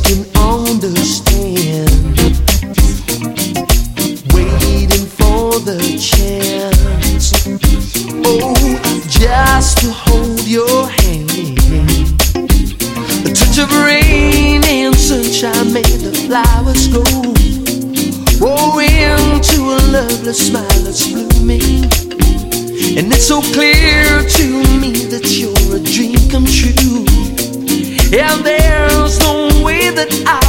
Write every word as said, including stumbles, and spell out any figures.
can understand, waiting for the chance, oh, just to hold your hand. A touch of rain and sunshine made the flowers grow, oh, into a lovely smile that's blooming. And it's so clear to me that you're a dream come true, and there's no way that I